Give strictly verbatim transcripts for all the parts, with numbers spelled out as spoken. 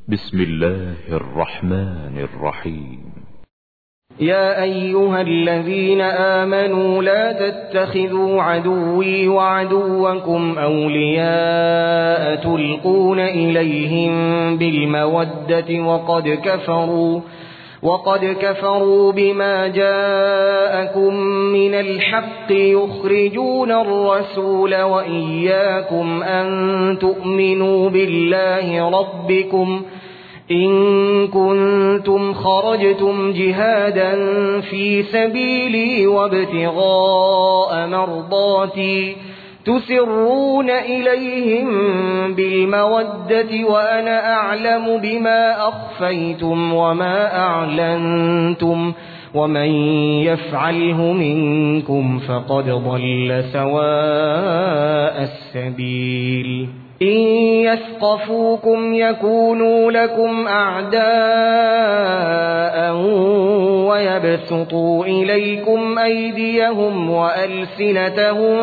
بسم الله الرحمن الرحيم. يا أيها الذين آمنوا لا تتخذوا عدوي وعدوكم أولياء تلقون إليهم بالمودة وقد كفروا وقد كفروا بما جاءكم من الحق يخرجون الرسول وإياكم أن تؤمنوا بالله ربكم إن كنتم خرجتم جهادا في سبيلي وابتغاء مرضاتي تسرون إليهم بالمودة وأنا أعلم بما أخفيتم وما أعلنتم ومن يفعله منكم فقد ضل سواء السبيل إن يثقفوكم يكونوا لكم أعداء ويبسطوا إليكم أيديهم وألسنتهم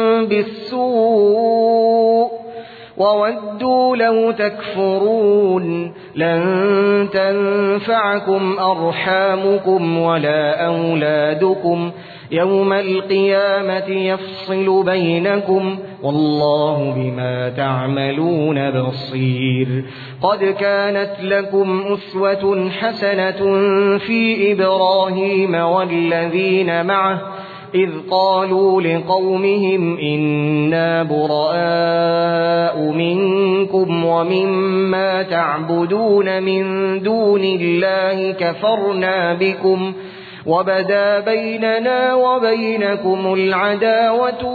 بالسوء وودوا لو تكفرون لن تنفعكم أرحامكم ولا أولادكم يوم القيامة يفصل بينكم والله بما تعملون بصير. قد كانت لكم أسوة حسنة في إبراهيم والذين معه إذ قالوا لقومهم إنا براء منكم ومما تعبدون من دون الله كفرنا بكم وبدا بيننا وبينكم العداوة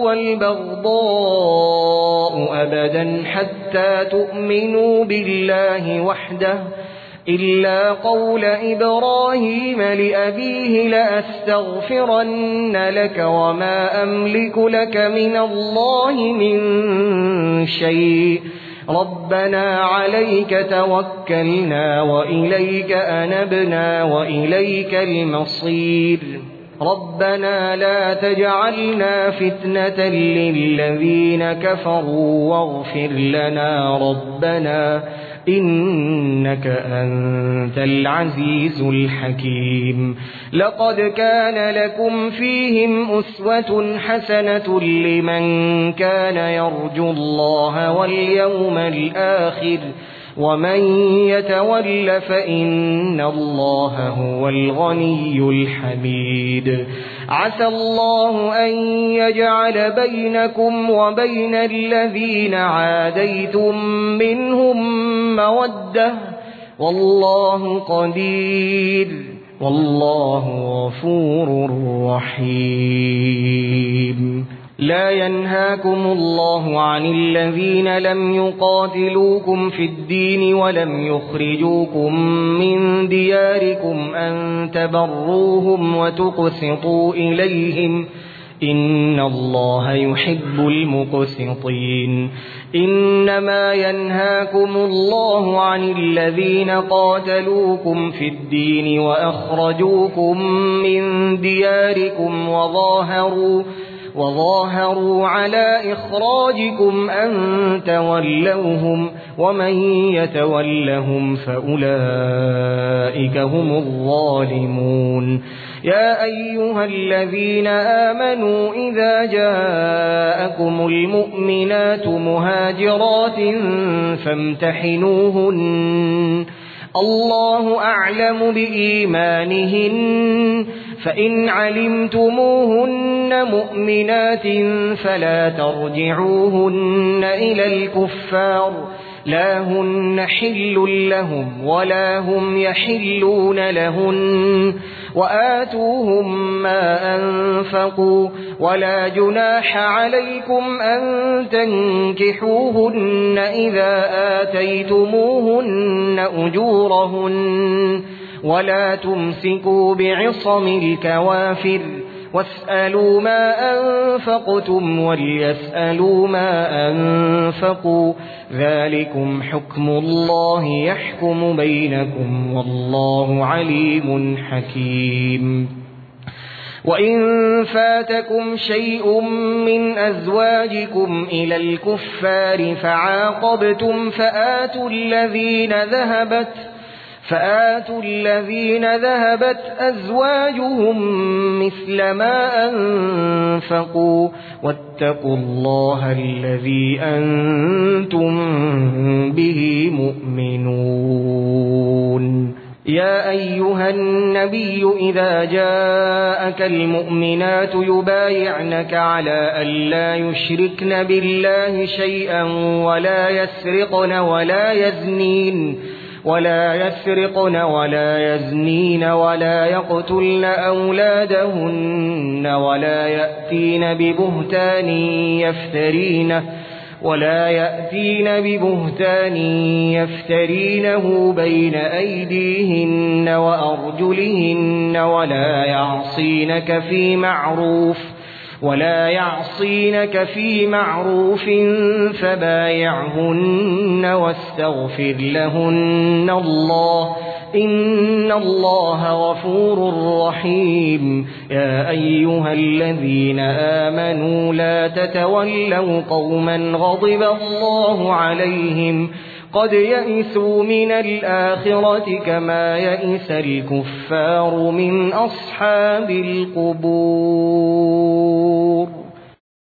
والبغضاء أبدا حتى تؤمنوا بالله وحده إلا قول إبراهيم لأبيه لأستغفرن لك وما أملك لك من الله من شيء ربنا عليك توكلنا وإليك أنبنا وإليك المصير ربنا لا تجعلنا فتنة للذين كفروا واغفر لنا ربنا إنك أنت العزيز الحكيم. لقد كان لكم فيهم أسوة حسنة لمن كان يرجو الله واليوم الآخر ومن يتول فإن الله هو الغني الحميد. عسى الله أن يجعل بينكم وبين الذين عاديتم منهم مودة والله قدير والله غفور رحيم. لا ينهاكم الله عن الذين لم يقاتلوكم في الدين ولم يخرجوكم من دياركم أن تبروهم وتقسطوا إليهم إن الله يحب المقسطين. إنما ينهاكم الله عن الذين قاتلوكم في الدين وأخرجوكم من دياركم وظاهروا وظاهروا على إخراجكم أن تولوهم ومن يتولهم فأولئك هم الظالمون. يا أيها الذين آمنوا إذا جاءكم المؤمنات مهاجرات فامتحنوهن الله أعلم بإيمانهن فإن علمتموهن مؤمنات فلا ترجعوهن إلى الكفار لا هن حل لهم ولا هم يحلون لهن وآتوهم ما أنفقوا ولا جناح عليكم أن تنكحوهن إذا آتيتموهن أجورهن ولا تمسكوا بعصم الكوافر واسألوا ما أنفقتم وليسألوا ما أنفقوا ذلكم حكم الله يحكم بينكم والله عليم حكيم. وإن فاتكم شيء من أزواجكم إلى الكفار فعاقبتم فآتوا الذين ذهبت فآتوا الذين ذهبت أزواجهم مثل ما أنفقوا واتقوا الله الذي أنتم به مؤمنون. يا أيها النبي إذا جاءك المؤمنات يبايعنك على ألا يشركن بالله شيئا ولا يسرقن ولا يزنين ولا يسرقن ولا يزنين ولا يقتلن أولادهن ولا يأتين ببهتان يفترينه ولا يأتين ببهتان يفترينه بين أيديهن وأرجلهن ولا يعصينك في معروف ولا يعصينك في معروف فبايعهن واستغفر لهن الله إن الله غفور رحيم. يا أيها الذين آمنوا لا تتولوا قوما غضب الله عليهم قد يئسوا من الآخرة كما يئس الكفار من أصحاب القبور.